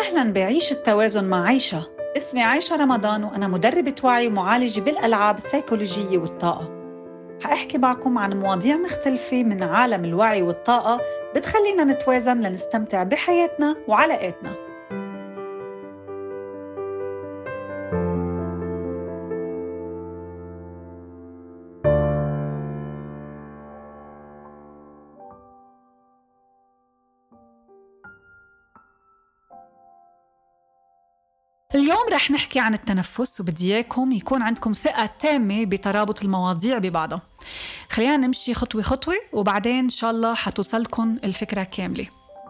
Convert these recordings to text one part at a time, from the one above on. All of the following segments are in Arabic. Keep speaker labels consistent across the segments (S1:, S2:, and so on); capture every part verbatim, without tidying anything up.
S1: أهلاً بعيش التوازن مع عيشة. اسمي عيشة رمضان وأنا مدربة وعي ومعالجة بالألعاب السيكولوجية والطاقة. حأحكي معكم عن مواضيع مختلفة من عالم الوعي والطاقة بتخلينا نتوازن لنستمتع بحياتنا وعلاقاتنا. اليوم رح نحكي عن التنفس وبدي إياكم يكون عندكم ثقة تامة بترابط المواضيع ببعضها. خلينا نمشي خطوة خطوة وبعدين إن شاء الله حتوصلكم الفكرة كاملة.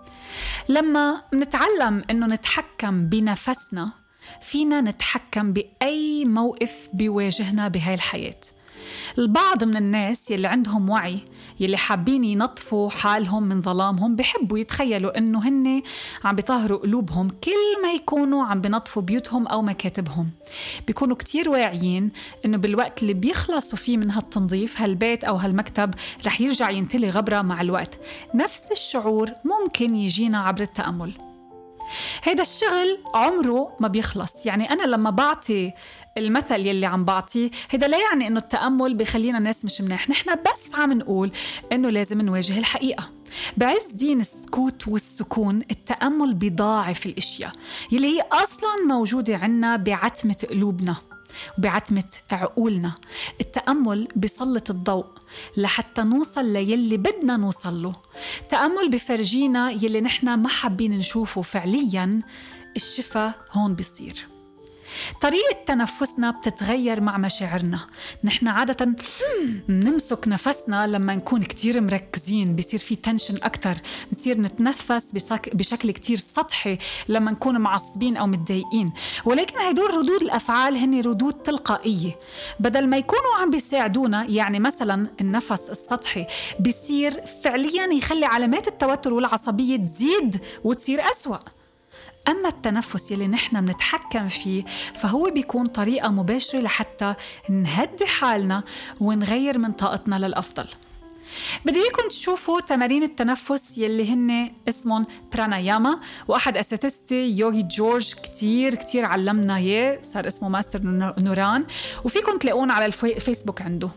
S1: لما نتعلم إنه نتحكم بنفسنا فينا نتحكم بأي موقف بيواجهنا بهاي الحياة. البعض من الناس يلي عندهم وعي يلي حابين ينطفوا حالهم من ظلامهم بيحبوا يتخيلوا إنه هن عم بيطهروا قلوبهم كل ما يكونوا عم بينطفوا بيوتهم أو مكاتبهم. بيكونوا كتير واعيين إنه بالوقت اللي بيخلصوا فيه من هالتنظيف هالبيت أو هالمكتب رح يرجع ينتلي غبرة مع الوقت. نفس الشعور ممكن يجينا عبر التأمل. هيدا الشغل عمره ما بيخلص. يعني أنا لما بعطي المثل يلي عم بعطيه هيدا لا يعني إنه التأمل بيخلينا ناس مش مناح. نحن بس عم نقول إنه لازم نواجه الحقيقة. بعز دين السكوت والسكون التأمل بيضاعف الأشياء يلي هي أصلاً موجودة عنا بعتمة قلوبنا وبعتمة عقولنا. التأمل بيسلط الضوء لحتى نوصل ليلي بدنا نوصل له. التأمل بفرجينا يلي نحنا ما حابين نشوفه فعلياً. الشفاء هون بيصير. طريقة تنفسنا بتتغير مع مشاعرنا. نحن عادة نمسك نفسنا لما نكون كتير مركزين بيصير في تنشن أكتر. نصير نتنفس بشك... بشكل كتير سطحي لما نكون معصبين أو متضايقين. ولكن هيدول ردود الأفعال هن ردود تلقائية بدل ما يكونوا عم بيساعدونا. يعني مثلا النفس السطحي بيصير فعليا يخلي علامات التوتر والعصبية تزيد وتصير أسوأ. أما التنفس يلي نحن منتحكم فيه فهو بيكون طريقة مباشرة لحتى نهدي حالنا ونغير من طاقتنا للأفضل. بدي إياكم تشوفوا تمارين التنفس يلي هن اسمهم براناياما، وأحد أساتذتي يوغي جورج كتير كتير علمنا إياه، صار اسمه ماستر نوران، وفيكم تلاقون على الفيسبوك عنده.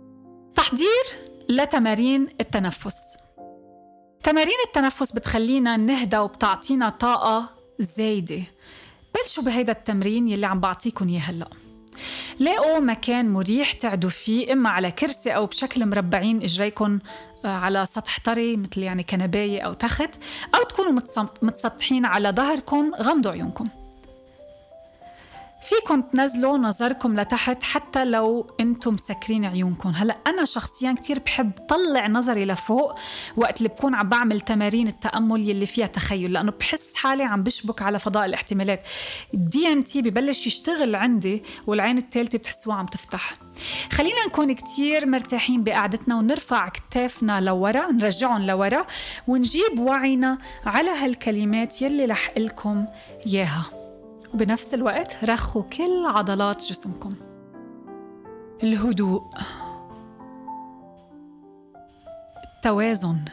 S1: تحضير لتمارين التنفس. تمارين التنفس بتخلينا نهدى وبتعطينا طاقة زايدة. بلشوا بهيدا التمرين يلي عم بعطيكم إياه هلأ. لاقوا مكان مريح تقعدوا فيه، إما على كرسي أو بشكل مربعين إجريكم على سطح طري مثل يعني كنباية أو تخت، أو تكونوا متسطحين على ظهركم. غمضوا عيونكم. فيكم تنزلوا نظركم لتحت حتى لو انتم مسكرين عيونكم. هلأ أنا شخصياً كتير بحب طلع نظري لفوق وقت اللي بكون عم بعمل تمارين التأمل يلي فيها تخيل، لأنه بحس حالي عم بشبك على فضاء الاحتمالات. الدي ان تي ببلش يشتغل عندي والعين الثالثة بتحسوها عم تفتح. خلينا نكون كتير مرتاحين بقعدتنا ونرفع كتافنا لورا، نرجعهم لورا ونجيب وعينا على هالكلمات يلي رح لكم ياها. وبنفس الوقت رخوا كل عضلات جسمكم. الهدوء، التوازن،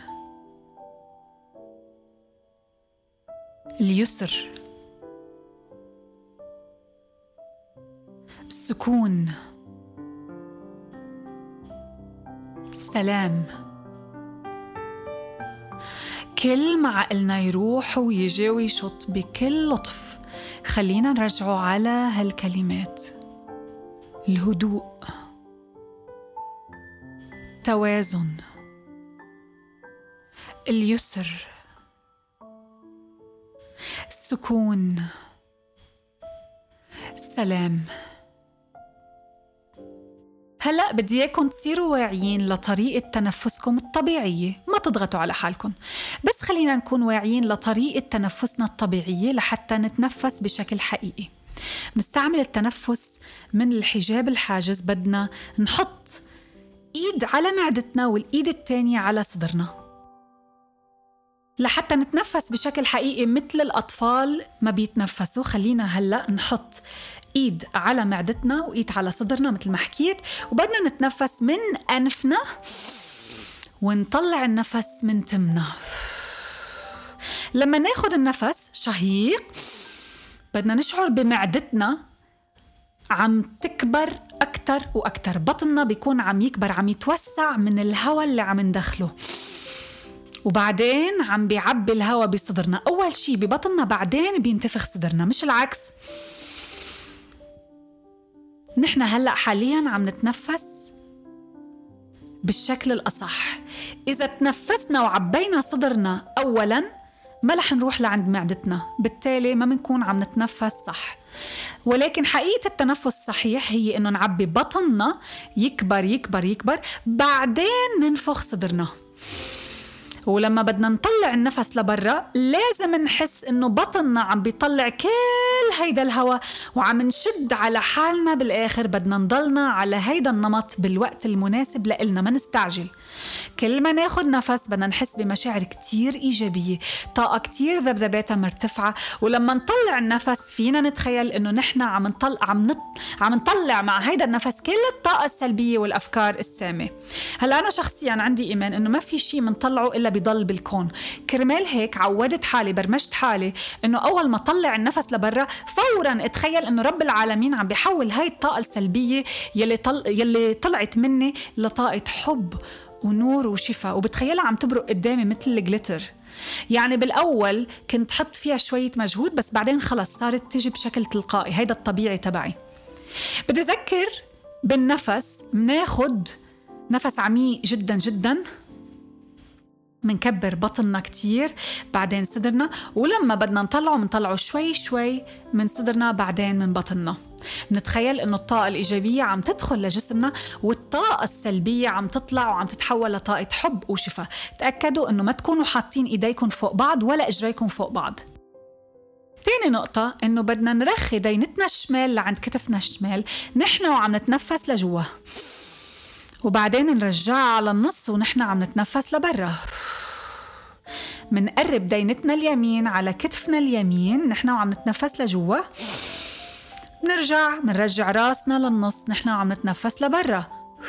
S1: اليسر، السكون، السلام. كل ما عقلنا يروح ويجي ويشط بكل لطف خلينا نرجعوا على هالكلمات. الهدوء، توازن، اليسر، السكون، السلام. هلأ بدي إياكم تصيروا واعيين لطريقة تنفسكم الطبيعية. ما تضغطوا على حالكم، بس خلينا نكون واعيين لطريقة تنفسنا الطبيعية لحتى نتنفس بشكل حقيقي. نستعمل التنفس من الحجاب الحاجز. بدنا نحط إيد على معدتنا والإيد التانية على صدرنا لحتى نتنفس بشكل حقيقي مثل الأطفال ما بيتنفسوا. خلينا هلأ نحط إيد على معدتنا وإيد على صدرنا مثل ما حكيت، وبدنا نتنفس من أنفنا ونطلع النفس من تمنا. لما ناخد النفس شهيق بدنا نشعر بمعدتنا عم تكبر أكتر وأكتر. بطننا بيكون عم يكبر، عم يتوسع من الهواء اللي عم ندخله، وبعدين عم بيعبي الهواء بصدرنا. أول شي ببطننا، بعدين بينتفخ صدرنا، مش العكس. نحن هلأ حالياً عم نتنفس بالشكل الأصح. إذا تنفسنا وعبينا صدرنا أولاً ما رح نروح لعند معدتنا، بالتالي ما منكون عم نتنفس صح. ولكن حقيقة التنفس الصحيح هي إنه نعبي بطننا يكبر يكبر يكبر، بعدين ننفخ صدرنا. ولما بدنا نطلع النفس لبرا لازم نحس إنه بطننا عم بيطلع كل هيدا الهواء وعم نشد على حالنا. بالآخر بدنا نضلنا على هيدا النمط بالوقت المناسب لإلنا، ما نستعجل. كل ما ناخد نفس بدنا نحس بمشاعر كتير إيجابية، طاقة كتير ذبذباتها مرتفعة. ولما نطلع النفس فينا نتخيل إنه نحن عم نطلع عم نط... عم نطلع مع هيدا النفس كل الطاقة السلبية والأفكار السامة. هلا أنا شخصياً عندي إيمان إنه ما في شيء منطلعه إلا بيضل بالكون. كرمال هيك عودت حالي، برمجت حالي إنه أول ما طلع النفس لبرا فوراً اتخيل إنه رب العالمين عم بيحول هاي الطاقة السلبية يلي, طل... يلي طلعت مني لطاقة حب ونور وشفاء، وبتخيلها عم تبرق قدامي مثل الجليتر. يعني بالأول كنت حط فيها شوية مجهود، بس بعدين خلص صارت تجي بشكل تلقائي. هيدا الطبيعي تبعي. بدي أذكر بالنفس، مناخد نفس عميق جدا جدا، منكبر بطننا كتير، بعدين صدرنا، ولما بدنا نطلعه منطلعه شوي شوي من صدرنا بعدين من بطننا. نتخيل إنه الطاقة الإيجابية عم تدخل لجسمنا والطاقة السلبية عم تطلع وعم تتحول لطاقة حب وشفاء. تأكدوا إنه ما تكونوا حاطين إيديكم فوق بعض ولا إجريكم فوق بعض. تاني نقطة إنه بدنا نرخي دينتنا الشمال لعند كتفنا الشمال نحن وعم نتنفس لجوا، وبعدين نرجعها على النص ونحن عم نتنفس لبرا. منقرب دينتنا اليمين على كتفنا اليمين نحن وعم نتنفس لجوا، نرجع منرجع راسنا للنص نحن وعم نتنفس لبرا.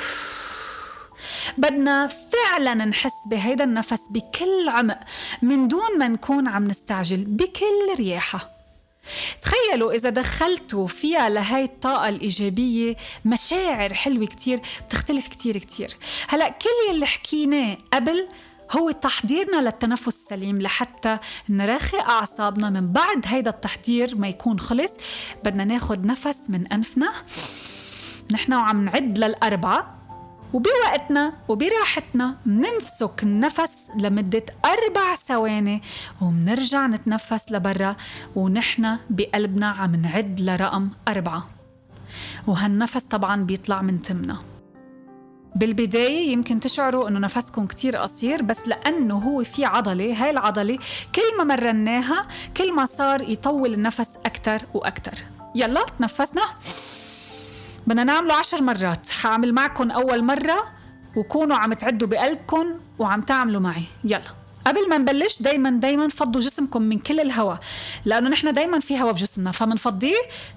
S1: بدنا فعلا نحس بهيدا النفس بكل عمق من دون ما نكون عم نستعجل، بكل رياحة. تخيلوا إذا دخلتوا فيها لهاي الطاقة الإيجابية مشاعر حلوة كتير، بتختلف كتير كتير. هلأ كل يلي حكيناه قبل هو تحضيرنا للتنفس السليم لحتى نرخي أعصابنا. من بعد هيدا التحضير ما يكون خلص بدنا ناخد نفس من أنفنا نحن وعم نعد للأربعة، وبوقتنا وبراحتنا منمسك النفس لمدة أربع ثواني ومنرجع نتنفس لبرا ونحن بقلبنا عم نعد لرقم أربعة. وهالنفس طبعا بيطلع من تمنا. بالبداية يمكن تشعروا إنه نفسكم كتير قصير، بس لأنه هو في عضلة، هاي العضلة كل ما مرناها كل ما صار يطول النفس أكتر وأكتر. يلا تنفسنا، بدنا نعمله عشر مرات. حاعمل معكم أول مرة وكونوا عم تعدوا بقلبكم وعم تعملوا معي. يلا قبل ما نبلش دايما دايما فضوا جسمكم من كل الهواء، لأنه نحن دايما في هواء بجسمنا فمنفضيه.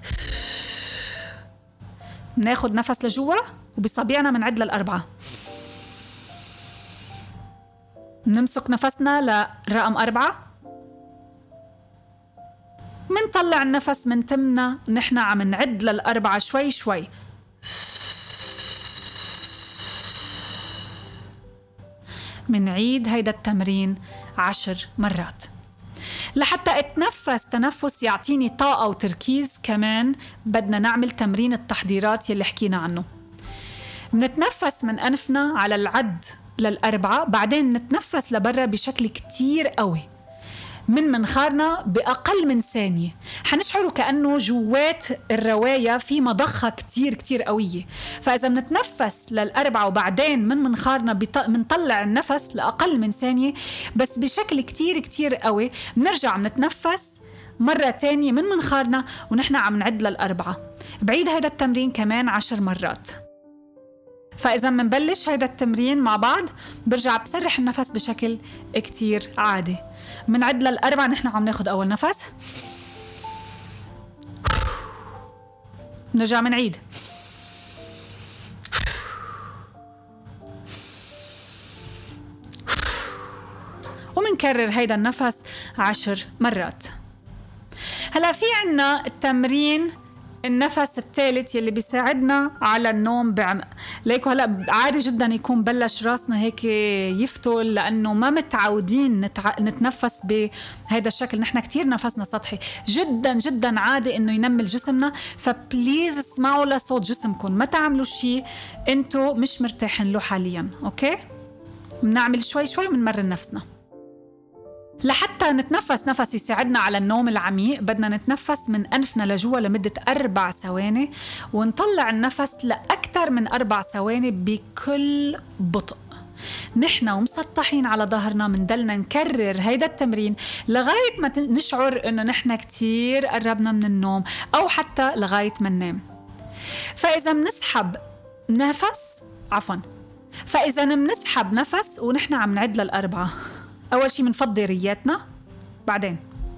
S1: ناخد نفس لجوا وبصابعنا منعد للأربعة، نمسك نفسنا لرقم أربعة، منطلع النفس من تمنا نحن عم نعد للأربعة شوي شوي. منعيد هيدا التمرين عشر مرات لحتى اتنفس تنفس يعطيني طاقة وتركيز. كمان بدنا نعمل تمرين التحضيرات يلي حكينا عنه. منتنفس من أنفنا على العد للأربعة، بعدين نتنفس لبرا بشكل كتير قوي من منخارنا بأقل من ثانية. حنشعروا كأنه جوات الرواية في مضخة كتير كتير قوية. فإذا منتنفس للأربعة وبعدين من منخارنا منطلع النفس لأقل من ثانية بس بشكل كتير كتير قوي، منرجع منتنفس مرة تانية من منخارنا ونحن عم نعد للأربعة. بعيد هيدا التمرين كمان عشر مرات. فإذا منبلش هيدا التمرين مع بعض برجع بسرح النفس بشكل كتير عادي. منعد للأربعة نحن عم ناخد أول نفس، نرجع منعيد، ومنكرر هيدا النفس عشر مرات. هلا في عنا التمرين النفس الثالث يلي بيساعدنا على النوم بعمق. ليكو هلا عادي جدا يكون بلش راسنا هيك يفتل لأنه ما متعودين نتع... نتنفس بهذا الشكل. نحن كتير نفسنا سطحي جدا جدا، عادي إنه ينمل جسمنا. فبليز اسمعوا لصوت جسمكم، ما تعملوا شيء انتو مش مرتاحين له حاليا. أوكي، بنعمل شوي شوي ومنمرن نفسنا. لحتى نتنفس نفس يساعدنا على النوم العميق بدنا نتنفس من أنفنا لجوا لمدة أربع ثواني، ونطلع النفس لأكثر من أربع ثواني بكل بطء. نحن ومسطحين على ظهرنا مندلنا نكرر هيدا التمرين لغاية ما نشعر إنه نحن كتير قربنا من النوم، أو حتى لغاية ما ننام. فإذا منسحب نفس عفوا فإذا منسحب نفس ونحن عم نعد للأربعة. أول شي منفضي رياتنا، بعدين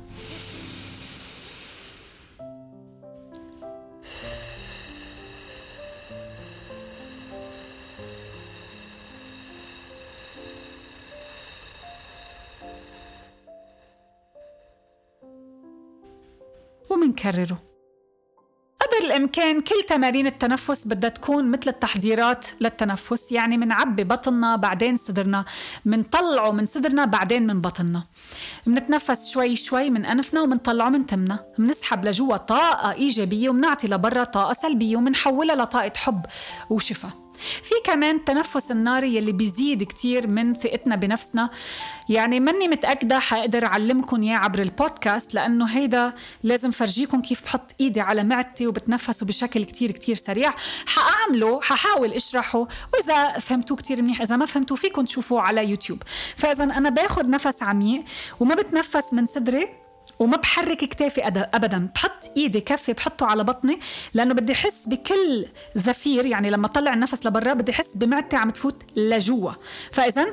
S1: ومنكرره. قدر الإمكان كل تمارين التنفس بدها تكون مثل التحضيرات للتنفس، يعني منعبي بطننا بعدين صدرنا، منطلعه من صدرنا بعدين من بطننا. منتنفس شوي شوي من أنفنا ومنطلعه من تمنا. منسحب لجوا طاقة إيجابية ومنعطي لبرا طاقة سلبية ومنحولها لطاقة حب وشفاء. في كمان التنفس الناري يلي بيزيد كتير من ثقتنا بنفسنا، يعني مني متأكدة حقدر أعلمكم إياه عبر البودكاست، لأنه هيدا لازم فرجيكم كيف بحط إيدي على معدتي وبتنفسه بشكل كتير كتير سريع. حأعمله، ححاول أشرحه، وإذا فهمتوه كتير منيح، إذا ما فهمتوه فيكم تشوفوه على يوتيوب. فإذا أنا باخد نفس عميق وما بتنفس من صدري وما بحرك كتافي أبداً، بحط إيدي كفي بحطه على بطني، لأنه بدي أحس بكل زفير، يعني لما طلع النفس لبرا بدي أحس بمعدتي عم تفوت لجوا. فإذن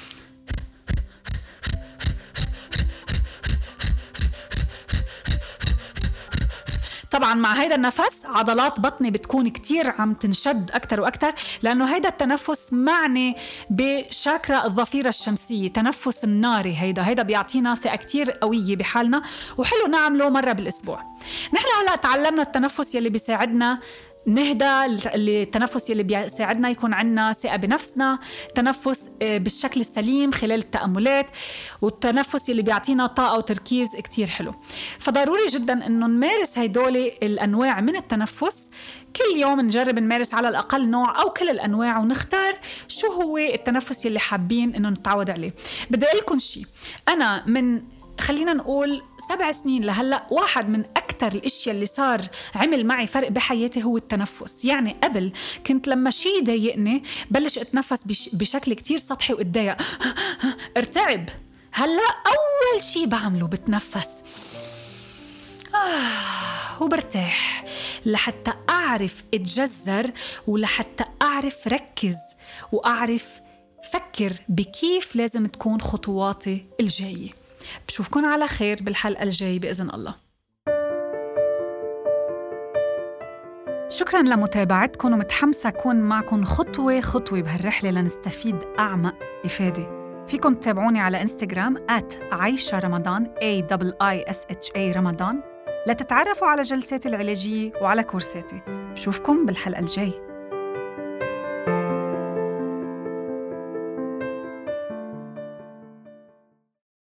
S1: طبعاً مع هيدا النفس عضلات بطني بتكون كتير عم تنشد أكتر وأكتر، لأنه هيدا التنفس معني بشاكرا الظفيرة الشمسية، تنفس الناري. هيدا هيدا بيعطينا ثقة كتير قوية بحالنا، وحلو نعمله مرة بالأسبوع. نحن هلأ تعلمنا التنفس يلي بيساعدنا نهدى، التنفس يلي بيساعدنا يكون عنا ثقة بنفسنا، تنفس بالشكل السليم خلال التأملات، والتنفس يلي بيعطينا طاقة وتركيز كتير حلو. فضروري جدا انه نمارس هيدول الأنواع من التنفس كل يوم. نجرب نمارس على الأقل نوع أو كل الأنواع، ونختار شو هو التنفس يلي حابين انه نتعود عليه. بدي أقول لكم شيء، أنا من خلينا نقول سبع سنين لهلأ واحد من أكتر الاشياء اللي صار عمل معي فرق بحياتي هو التنفس. يعني قبل كنت لما شي يضايقني بلش اتنفس بش بشكل كتير سطحي واتضايق ارتعب. هلأ أول شي بعمله بتنفس آه وبرتاح، لحتى أعرف اتجذر، ولحتى أعرف ركز، وأعرف فكر بكيف لازم تكون خطواتي الجاية. بشوفكن على خير بالحلقة الجاية بإذن الله. شكراً لمتابعتكم، ومتحمسة أكون معكم خطوة خطوة بهالرحلة لنستفيد أعمق إفادة. فيكم تتابعوني على إنستغرام آت عايشة رمضان A I I S H A رمضان لتتعرفوا على جلساتي العلاجية وعلى كورساتي. بشوفكم بالحلقة الجاية.